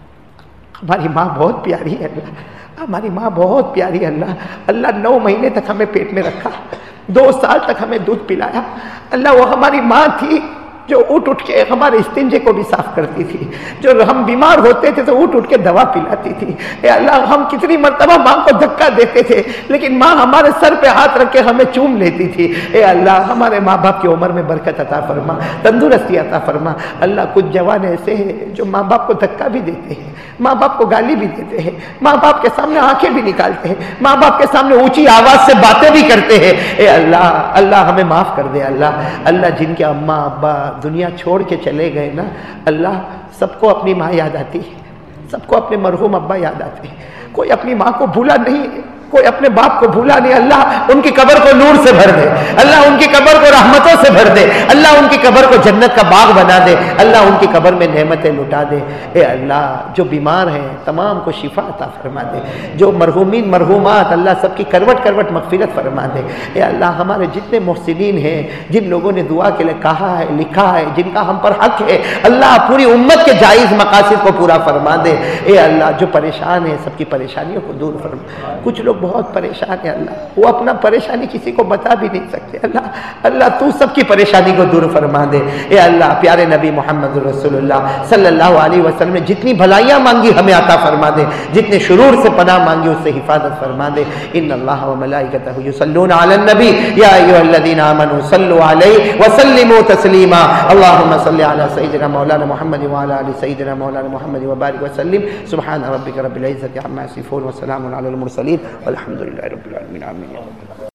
ہماری ماں بہت پیاری ہے، اللہ ہماری ماں بہت پیاری ہے، اللہ اللہ 9 مہینے تک ہمیں پیٹ میں رکھا، 2 سال تک ہمیں دودھ پلایا، اللہ وہ ہماری ماں تھی جو اٹھ کے ہمارے استنجے کو بھی صاف کرتی تھی، جو ہم بیمار ہوتے تھے تو اٹھ کے دوا پلاتی تھی، اے اللہ ہم کتنی مرتبہ ماں کو دھکا دیتے تھے لیکن ماں ہمارے سر پہ ہاتھ رکھ کے ہمیں چوم لیتی تھی، اے اللہ ہمارے ماں باپ کی عمر میں برکت عطا فرما، تندرستی عطا فرما، اللہ کچھ جوان ایسے ہیں جو ماں باپ کو دھکا بھی دیتے ہیں، ماں باپ کو گالی بھی دیتے ہیں، ماں باپ کے سامنے آنکھیں بھی نکالتے ہیں، ماں باپ کے سامنے اونچی آواز سے باتیں بھی کرتے ہیں، اے اللہ اللہ ہمیں معاف کر دے اللہ، اللہ جن کے اماں ابا دنیا چھوڑ کے چلے گئے نا، اللہ سب کو اپنی ماں یاد آتی ہے، سب کو اپنے مرحوم ابا یاد آتے ہیں، کوئی اپنی ماں کو بھولا نہیں، کوئی اپنے باپ کو بھولا نہیں، اللہ ان کی قبر کو نور سے بھر دے، اللہ ان کی قبر کو رحمتوں سے بھر دے، اللہ ان کی قبر کو جنت کا باغ بنا دے، اللہ ان کی قبر میں نعمتیں لٹا دے، اے اللہ جو بیمار ہیں تمام کو شفا عطا فرما دے، جو مرحومین مرحومات اللہ سب کی کروٹ کروٹ مغفرت فرما دے، اے اللہ ہمارے جتنے محسنین ہیں جن لوگوں نے دعا کے لیے کہا ہے لکھا ہے جن کا ہم پر حق ہے، اللہ پوری امت کے جائز مقاصد کو پورا فرما دے، اے اللہ جو پریشان ہیں سب کی پریشانیوں کو دور فرما، کچھ لوگ بہت پریشان ہیں اللہ وہ اپنا پریشانی کسی کو بتا بھی نہیں سکتے، اللہ اللہ تو سب کی پریشانی کو دور فرما دے، اے اللہ پیارے نبی محمد رسول اللہ صلی اللہ علیہ وسلم نے جتنی بھلائیاں مانگی ہمیں عطا فرما دے، جتنے شرور سے پناہ مانگی اس سے حفاظت فرما دے، ان اللہ و ملائکتہ یصلون علی النبی یا ایھا الذین آمنوا صلوا علیہ وسلموا تسلیما، اللهم صل علی سیدنا مولانا محمد وعلی آل سیدنا مولانا محمد وبارک وسلم، سبحان ربک رب العزۃ عما یصفون وسلام علی المرسلین والحمد للہ رب العالمین، آمین۔